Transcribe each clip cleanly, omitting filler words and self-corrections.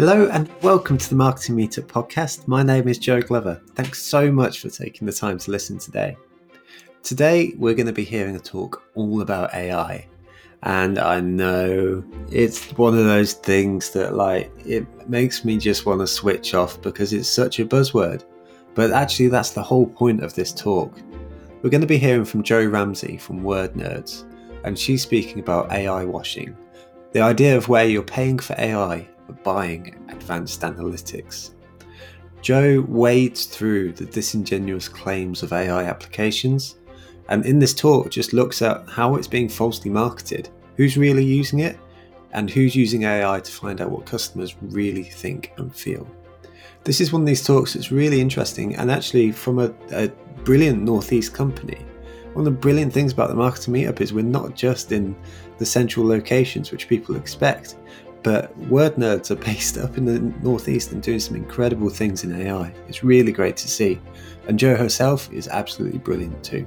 Hello and welcome to the Marketing Meetup podcast. My name is Joe Glover. Thanks so much for taking the time to listen today. Today we're going to be hearing a talk all about AI. And I know it's one of those things that it makes me just want to switch off because it's such a buzzword. But actually that's the whole point of this talk. We're going to be hearing from Jo Ramsey from Word Nerds, and she's speaking about AI washing. The idea of where you're paying for AI but buying advanced analytics. Jo wades through the disingenuous claims of AI applications, and in this talk just looks at how it's being falsely marketed, who's really using it, and who's using AI to find out what customers really think and feel. This is one of these talks that's really interesting, and actually from a brilliant Northeast company. One of the brilliant things about the Marketing Meetup is we're not just in the central locations which people expect, but Word Nerds are based up in the Northeast and doing some incredible things in AI. It's really great to see, and Jo herself is absolutely brilliant too.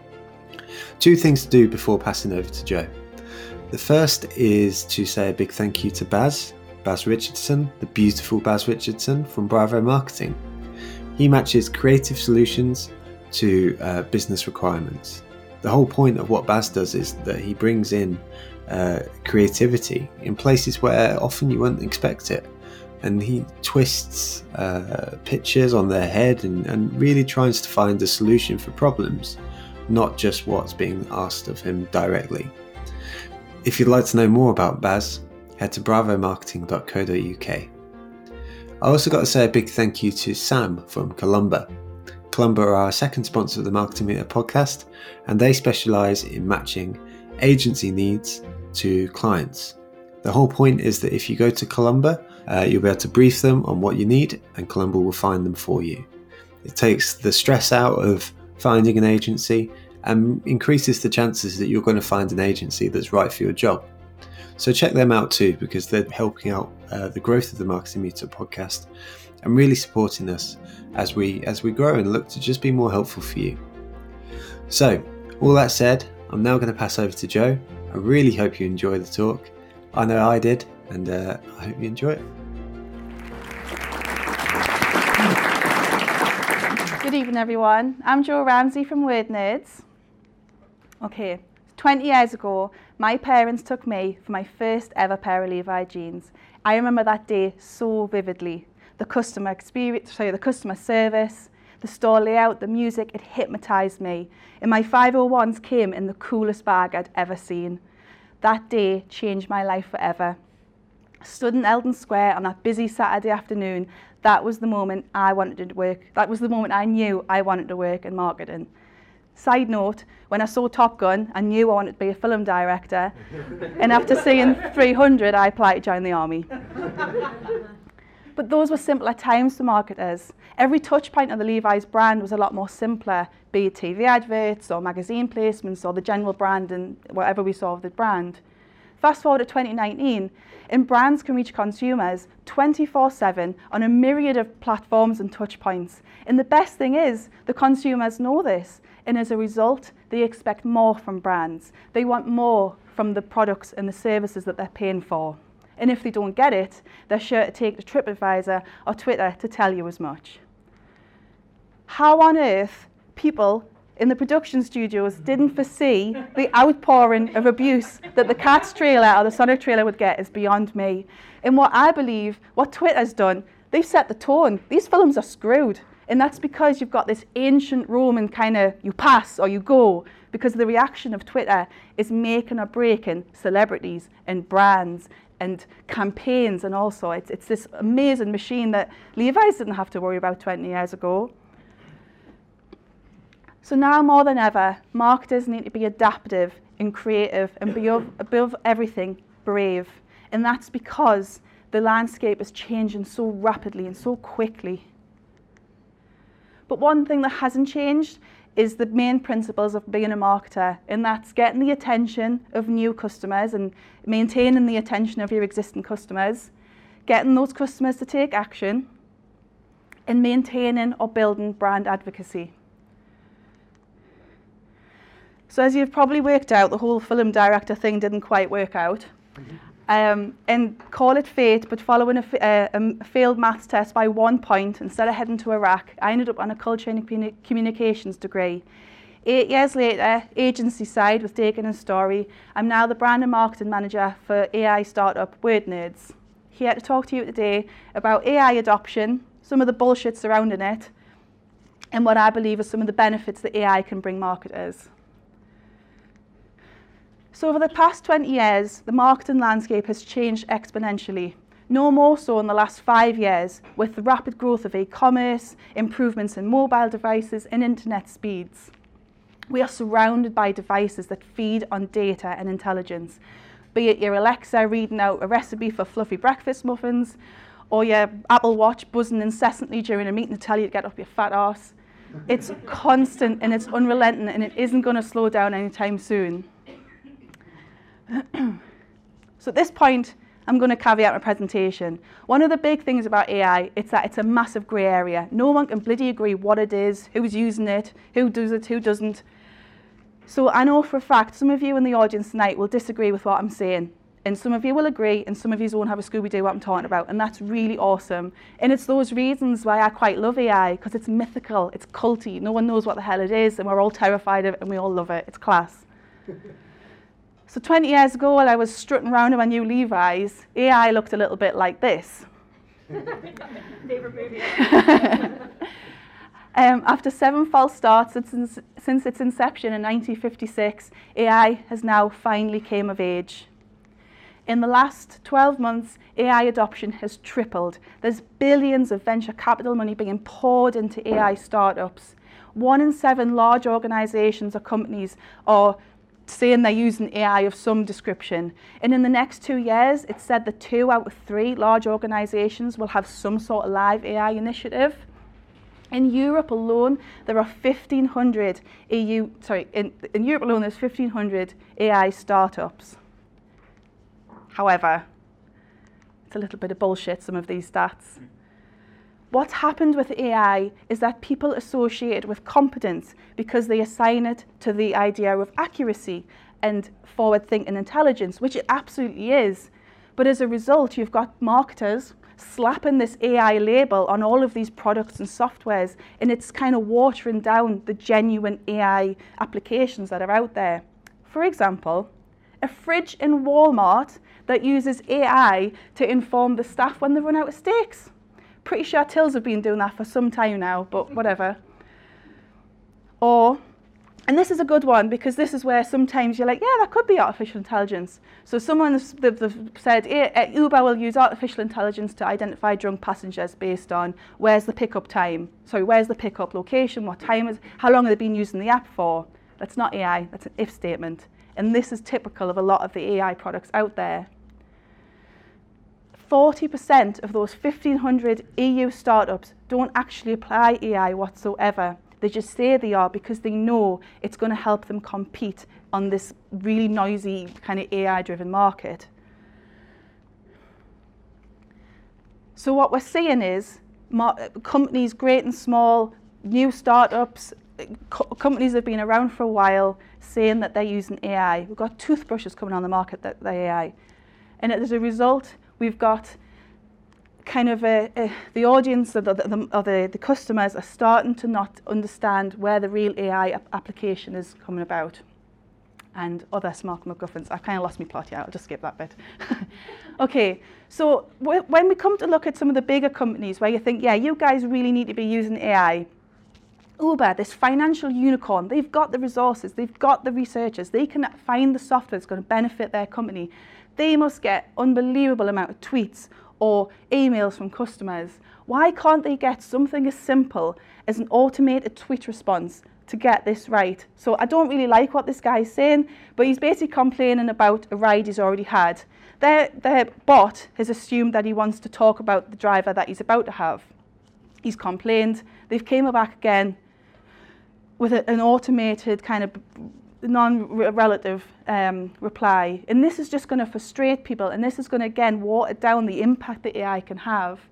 Two things to do before passing over to Jo. The first is to say a big thank you to Baz Richardson, the beautiful Baz Richardson from Bravo Marketing. He matches creative solutions to business requirements. The whole point of what Baz does is that he brings in creativity in places where often you wouldn't expect it, and he twists pictures on their head and really tries to find a solution for problems, not just what's being asked of him directly. If you'd like to know more about Baz, head to bravomarketing.co.uk. I also got to say a big thank you to Sam from Columba. Columba are our second sponsor of the Marketing Meetup podcast, and they specialise in matching agency needs to clients. The whole point is that if you go to Columba, you'll be able to brief them on what you need, and Columba will find them for you. It takes the stress out of finding an agency and increases the chances that you're going to find an agency that's right for your job. So check them out too, because they're helping out the growth of the Marketing Meetup podcast and really supporting us as we grow and look to just be more helpful for you. So, all that said, I'm now going to pass over to Jo. I really hope you enjoy the talk. I know I did, and I hope you enjoy it. Good evening, everyone. I'm Jo Ramsey from Word Nerds. Okay, 20 years ago, my parents took me for my first ever pair of Levi jeans. I remember that day so vividly. The customer service, the store layout, the music, it hypnotised me. And my 501s came in the coolest bag I'd ever seen. That day changed my life forever. Stood in Eldon Square on that busy Saturday afternoon, that was the moment I wanted to work. That was the moment I knew I wanted to work in marketing. Side note, when I saw Top Gun, I knew I wanted to be a film director. And after seeing 300, I applied to join the army. But those were simpler times for marketers. Every touch point of the Levi's brand was a lot more simpler, be it TV adverts or magazine placements or the general brand and whatever we saw of the brand. Fast forward to 2019, and brands can reach consumers 24/7 on a myriad of platforms and touch points. And the best thing is, the consumers know this, and as a result, they expect more from brands. They want more from the products and the services that they're paying for. And if they don't get it, they're sure to take to TripAdvisor or Twitter to tell you as much. How on earth people in the production studios didn't foresee the outpouring of abuse that the Cats trailer or the Sonic trailer would get is beyond me. And what I believe, what Twitter's done, they've set the tone. These films are screwed. And that's because you've got this ancient Roman kind of, you pass or you go, because the reaction of Twitter is making or breaking celebrities and brands and campaigns, and also it's this amazing machine that Levi's didn't have to worry about 20 years ago. So now more than ever, marketers need to be adaptive and creative and above everything, brave. And that's because the landscape is changing so rapidly and so quickly. But one thing that hasn't changed is the main principles of being a marketer, and that's getting the attention of new customers and maintaining the attention of your existing customers, getting those customers to take action, and maintaining or building brand advocacy. So as you've probably worked out, the whole film director thing didn't quite work out. and call it fate, but following a failed maths test by 1 point, instead of heading to Iraq, I ended up on a culture and communications degree. 8 years later, agency side with Dakin and Story, I'm now the brand and marketing manager for AI startup Word Nerds. Here to talk to you today about AI adoption, some of the bullshit surrounding it, and what I believe are some of the benefits that AI can bring marketers. So over the past 20 years, the marketing landscape has changed exponentially. No more so in the last 5 years, with the rapid growth of e-commerce, improvements in mobile devices and internet speeds. We are surrounded by devices that feed on data and intelligence, be it your Alexa reading out a recipe for fluffy breakfast muffins, or your Apple Watch buzzing incessantly during a meeting to tell you to get up your fat arse. It's constant and it's unrelenting, and it isn't going to slow down anytime soon. So at this point, I'm going to caveat my presentation. One of the big things about AI is that it's a massive grey area. No one can bloody agree what it is, who's using it, who does it, who doesn't. So I know for a fact some of you in the audience tonight will disagree with what I'm saying. And some of you will agree, and some of you won't have a Scooby-Doo what I'm talking about. And that's really awesome. And it's those reasons why I quite love AI, because it's mythical, it's culty. No one knows what the hell it is, and we're all terrified of it, and we all love it. It's class. So 20 years ago, while I was strutting around in my new Levi's, AI looked a little bit like this. Favorite movie. After 7 false starts since its inception in 1956, AI has now finally came of age. In the last 12 months, AI adoption has tripled. There's billions of venture capital money being poured into AI startups. 1 in 7 large organizations or companies are saying they're using AI of some description. And in the next 2 years, it's said that 2 out of 3 large organizations will have some sort of live AI initiative. In Europe alone, there are 1,500 in Europe alone, there's 1,500 AI startups. However, it's a little bit of bullshit, some of these stats. What's happened with AI is that people associate it with competence because they assign it to the idea of accuracy and forward-thinking intelligence, which it absolutely is. But as a result, you've got marketers slapping this AI label on all of these products and softwares, and it's kind of watering down the genuine AI applications that are out there. For example, a fridge in Walmart that uses AI to inform the staff when they run out of steaks. Pretty sure Tills have been doing that for some time now, but whatever. And this is a good one, because this is where sometimes you're like, yeah, that could be artificial intelligence. So they've said Uber will use artificial intelligence to identify drunk passengers based on where's the pickup location, what time is, how long have they been using the app for. That's not AI, that's an if statement. And this is typical of a lot of the AI products out there. 40% of those 1,500 EU startups don't actually apply AI whatsoever. They just say they are because they know it's going to help them compete on this really noisy kind of AI-driven market. So what we're seeing is companies, great and small, new startups, companies that have been around for a while, saying that they're using AI. We've got toothbrushes coming on the market that they're AI. And as a result, we've got kind of the audience or the customers are starting to not understand where the real AI application is coming about. And other smart MacGuffins. I've kind of lost my plot here, I'll just skip that bit. Okay, so when we come to look at some of the bigger companies where you think, yeah, you guys really need to be using AI, Uber, this financial unicorn, they've got the resources, they've got the researchers, they can find the software that's going to benefit their company. They must get unbelievable amount of tweets or emails from customers. Why can't they get something as simple as an automated tweet response to get this right? So I don't really like what this guy's saying, but he's basically complaining about a ride he's already had. Their bot has assumed that he wants to talk about the driver that he's about to have. He's complained. They've came back again with an automated kind of non-relative reply. And this is just going to frustrate people, and this is going to, again, water down the impact that AI can have.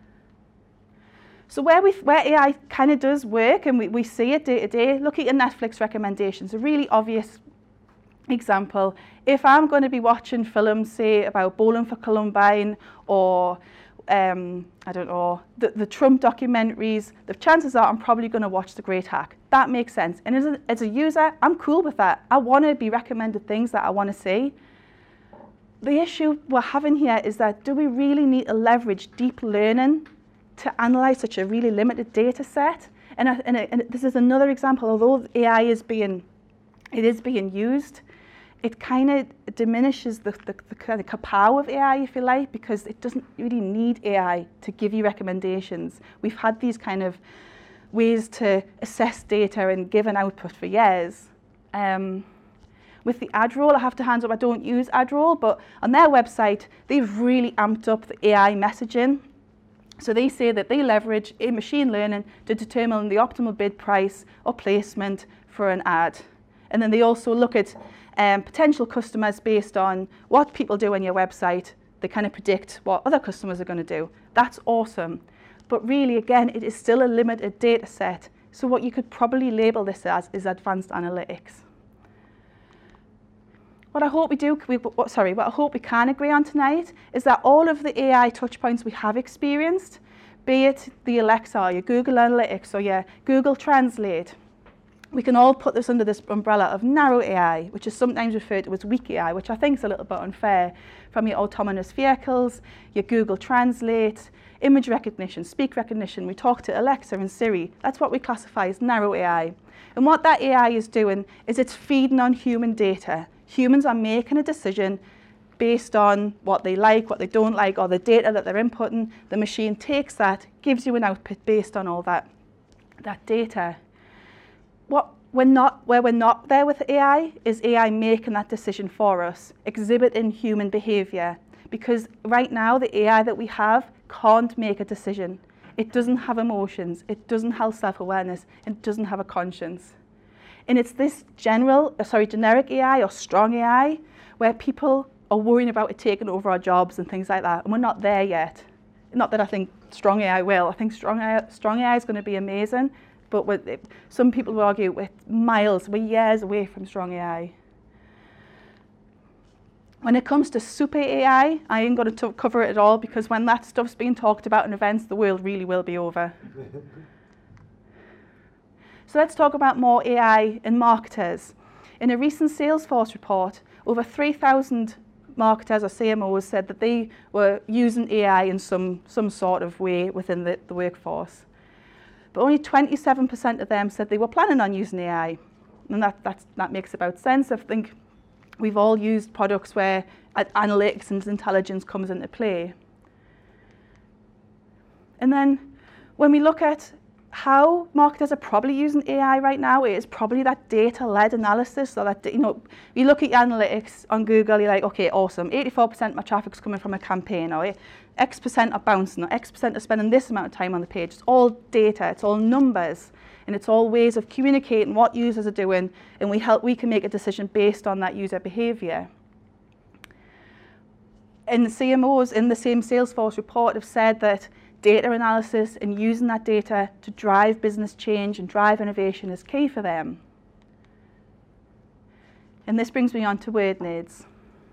So where AI kind of does work, and we see it day to day, look at your Netflix recommendations, a really obvious example, if I'm going to be watching films, say, about Bowling for Columbine or, I don't know, the Trump documentaries, the chances are I'm probably going to watch The Great Hack. That makes sense. And as a user, I'm cool with that. I want to be recommended things that I want to see. The issue we're having here is that do we really need to leverage deep learning to analyze such a really limited data set? And this is another example, although AI is being used, it kind of diminishes the kind of power of AI, if you like, because it doesn't really need AI to give you recommendations. We've had these kind of ways to assess data and give an output for years. With the ad roll, I have to hand up, I don't use ad roll, but on their website, they've really amped up the AI messaging. So they say that they leverage machine learning to determine the optimal bid price or placement for an ad. And then they also look at potential customers based on what people do on your website. They kind of predict what other customers are going to do. That's awesome. But really, again, it is still a limited data set. So what you could probably label this as is advanced analytics. What I hope we can agree on tonight is that all of the AI touch points we have experienced, be it the Alexa or your Google Analytics or your Google Translate, we can all put this under this umbrella of narrow AI, which is sometimes referred to as weak AI, which I think is a little bit unfair, from your autonomous vehicles, your Google Translate, image recognition, speak recognition. We talk to Alexa and Siri. That's what we classify as narrow AI. And what that AI is doing is it's feeding on human data. Humans are making a decision based on what they like, what they don't like, or the data that they're inputting. The machine takes that, gives you an output based on all that data. Where we're not there with AI is AI making that decision for us, exhibiting human behavior. Because right now, the AI that we have can't make a decision. It doesn't have emotions, it doesn't have self-awareness, it doesn't have a conscience. And it's this generic AI or strong AI where people are worrying about it taking over our jobs and things like that. And we're not there yet. Not that I think strong AI will. I think strong AI is going to be amazing. But some people will argue we're years away from strong AI. When it comes to super AI, I ain't going to cover it at all because when that stuff's being talked about in events, the world really will be over. So let's talk about more AI in marketers. In a recent Salesforce report, over 3,000 marketers or CMOs said that they were using AI in some sort of way within the workforce. But only 27% of them said they were planning on using AI. And that makes about sense. I think we've all used products where analytics and intelligence comes into play. And then when we look at how marketers are probably using AI right now, it is probably that data-led analysis. So that, you look at your analytics on Google, you're like, okay, awesome, 84% of my traffic's coming from a campaign, or X% are bouncing, or X% are spending this amount of time on the page. It's all data, it's all numbers, and it's all ways of communicating what users are doing, and we can make a decision based on that user behavior. And the CMOs in the same Salesforce report have said that data analysis and using that data to drive business change and drive innovation is key for them. And this brings me on to WordNerds.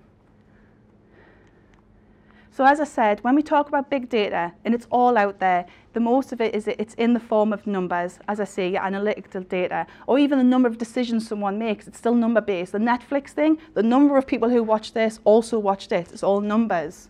So as I said, when we talk about big data, and it's all out there, the most of it is it's in the form of numbers. As I say, your analytical data, or even the number of decisions someone makes, it's still number-based. The Netflix thing, the number of people who watch this also watched it. It's all numbers.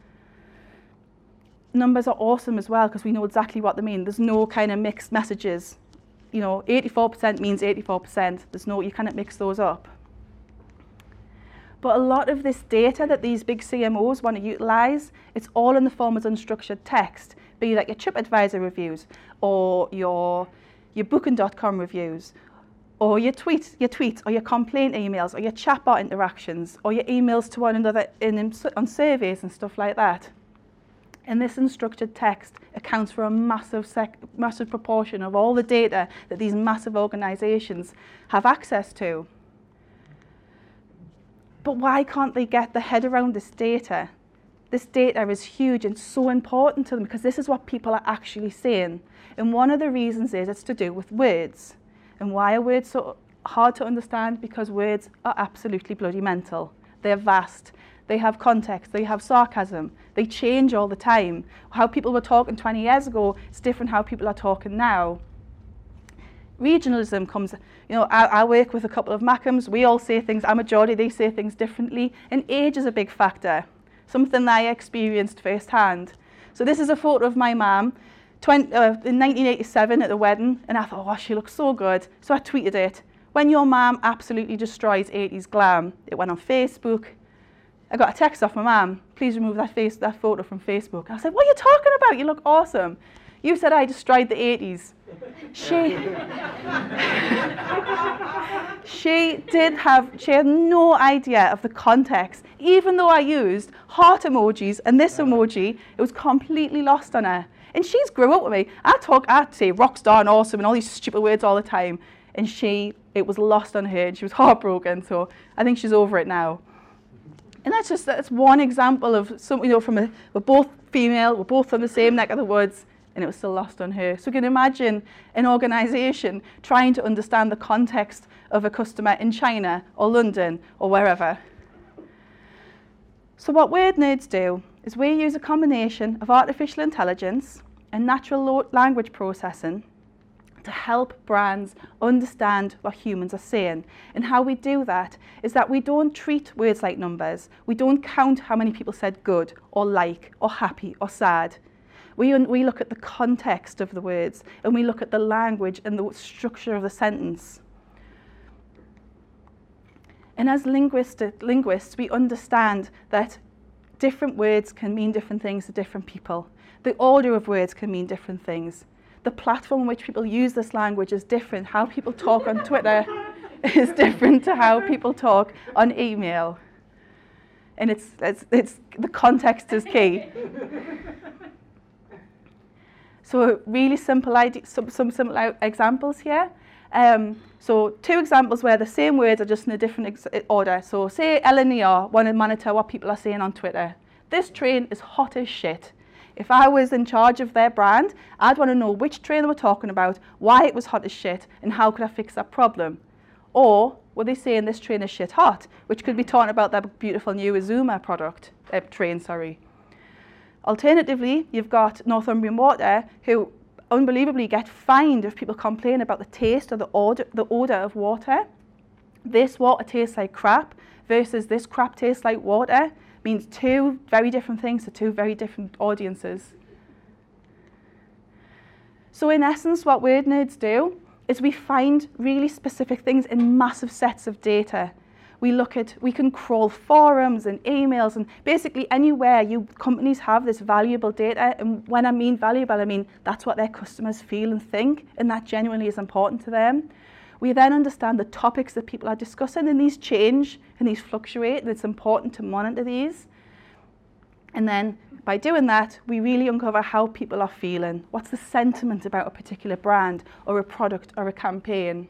Numbers are awesome as well because we know exactly what they mean. There's no kind of mixed messages. 84% means 84%. You cannot mix those up. But a lot of this data that these big CMOs want to utilize, it's all in the form of unstructured text, be that your TripAdvisor reviews, or your Booking.com reviews, or your tweets, or your complaint emails, or your chatbot interactions, or your emails to one another on surveys and stuff like that. And this unstructured text accounts for a massive proportion of all the data that these massive organizations have access to. But why can't they get their head around this data? This data is huge and so important to them because this is what people are actually saying. And one of the reasons is it's to do with words. And why are words so hard to understand because words are absolutely bloody mental. They're vast. They have context. They have sarcasm. They change all the time. How people were talking 20 years ago is different how people are talking now. Regionalism comes, I work with a couple of Mackhams. We all say things, I'm a Geordie, they say things differently. And age is a big factor, something that I experienced firsthand. So this is a photo of my mum in 1987 at the wedding, and I thought, oh, she looks so good. So I tweeted it. When your mum absolutely destroys 80s glam, it went on Facebook. I got a text off my mum, please remove that photo from Facebook. I said, what are you talking about? You look awesome. You said I destroyed the 80s. She had no idea of the context. Even though I used heart emojis and this emoji, it was completely lost on her. And she's grew up with me. I'd say rock star and awesome and all these stupid words all the time. And it was lost on her and she was heartbroken. So I think she's over it now. And that's one example of something, we're both female, we're both from the same neck of the woods, and it was still lost on her. So you can imagine an organisation trying to understand the context of a customer in China or London or wherever. So what Word Nerds do is we use a combination of artificial intelligence and natural language processing to help brands understand what humans are saying. And how we do that is that we don't treat words like numbers. We don't count how many people said good or like or happy or sad. We look at the context of the words and we look at the language and the structure of the sentence. And as linguists, we understand that different words can mean different things to different people. The order of words can mean different things. The platform in which people use this language is different. How people talk on Twitter is different to how people talk on email. And it's the context is key. So really simple some simple examples here. So 2 examples where the same words are just in a different order. So say LNER want to monitor what people are saying on Twitter. This train is hot as shit. If I was in charge of their brand, I'd want to know which train they were talking about, why it was hot as shit, and how could I fix that problem. Or were they saying this train is shit hot, which could be talking about their beautiful new Azuma train. Alternatively, you've got Northumbrian Water, who unbelievably get fined if people complain about the taste or the odour of water. This water tastes like crap versus this crap tastes like water means 2 very different things to 2 very different audiences. So in essence, what Word Nerds do is we find really specific things in massive sets of data. We can crawl forums and emails and basically anywhere companies have this valuable data. And when I mean valuable, I mean that's what their customers feel and think, and that genuinely is important to them. We then understand the topics that people are discussing, and these change and these fluctuate, and it's important to monitor these. And then by doing that, we really uncover how people are feeling. What's the sentiment about a particular brand or a product or a campaign?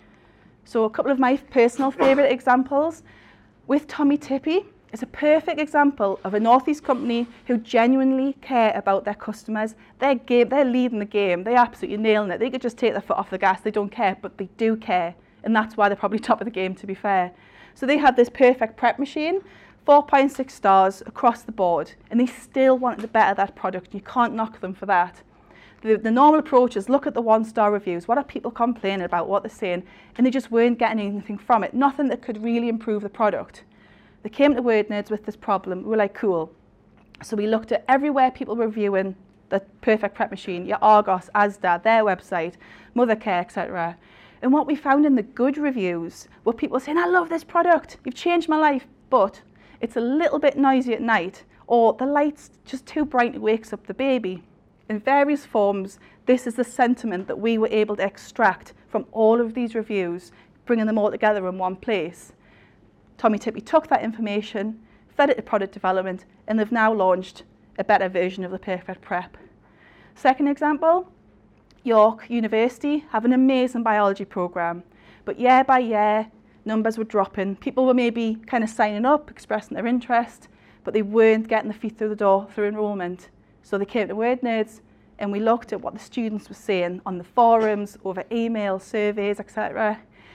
So a couple of my personal favourite examples with Tommy Tippy is a perfect example of a Northeast company who genuinely care about their customers. They're leading the game. They're absolutely nailing it. They could just take their foot off the gas. They don't care, but they do care. And that's why they're probably top of the game, to be fair. So they had this perfect prep machine, 4.6 stars across the board, and they still wanted to better that product. You can't knock them for that. The normal approach is look at the 1-star reviews. What are people complaining about, what they're saying? And they just weren't getting anything from it. Nothing that could really improve the product. They came to Word Nerds with this problem. We were like, cool. So we looked at everywhere people were reviewing the perfect prep machine, your Argos, Asda, their website, Mothercare, etc. And what we found in the good reviews were people saying, I love this product. You've changed my life, but it's a little bit noisy at night, or the light's just too bright, it wakes up the baby. In various forms, this is the sentiment that we were able to extract from all of these reviews, bringing them all together in one place. Tommy Tippy took that information, fed it to product development, and they've now launched a better version of the Perfect Prep. Second example, York University have an amazing biology program, but year by year, numbers were dropping. People were maybe kind of signing up, expressing their interest, but they weren't getting the feet through the door through enrolment. So they came to Word Nerds and we looked at what the students were saying on the forums, over email, surveys, etc.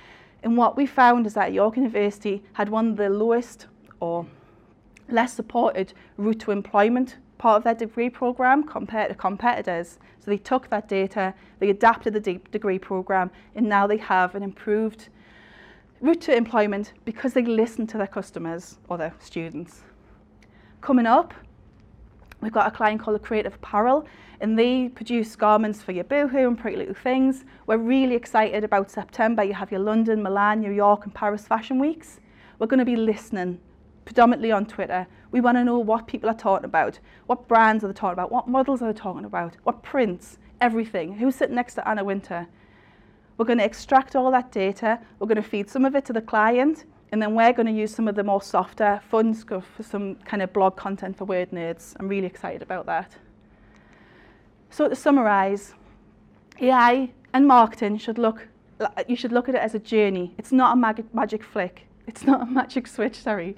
And what we found is that York University had one of the lowest or less supported route to employment part of their degree program compared to competitors. So they took that data, they adapted the degree program, and now they have an improved route to employment because they listen to their customers or their students. Coming up, we've got a client called Creative Apparel, and they produce garments for your Boohoo and Pretty Little Things. We're really excited about September. You have your London, Milan, New York and Paris fashion weeks. We're going to be listening predominantly on Twitter. We want to know what people are talking about, what brands are they talking about, what models are they talking about, what prints, everything. Who's sitting next to Anna Wintour? We're going to extract all that data, we're going to feed some of it to the client, and then we're going to use some of the more softer, fun stuff for some kind of blog content for Word Nerds. I'm really excited about that. So to summarise, AI and marketing you should look at it as a journey. It's not a magic flick. It's not a magic switch, sorry.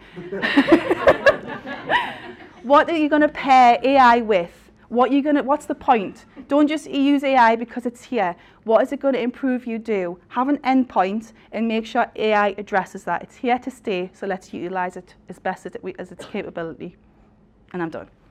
What are you going to pair AI with? What's the point? Don't just use AI because it's here. What is it going to improve you do? Have an endpoint and make sure AI addresses that. It's here to stay, so let's utilise it as best as its capability. And I'm done.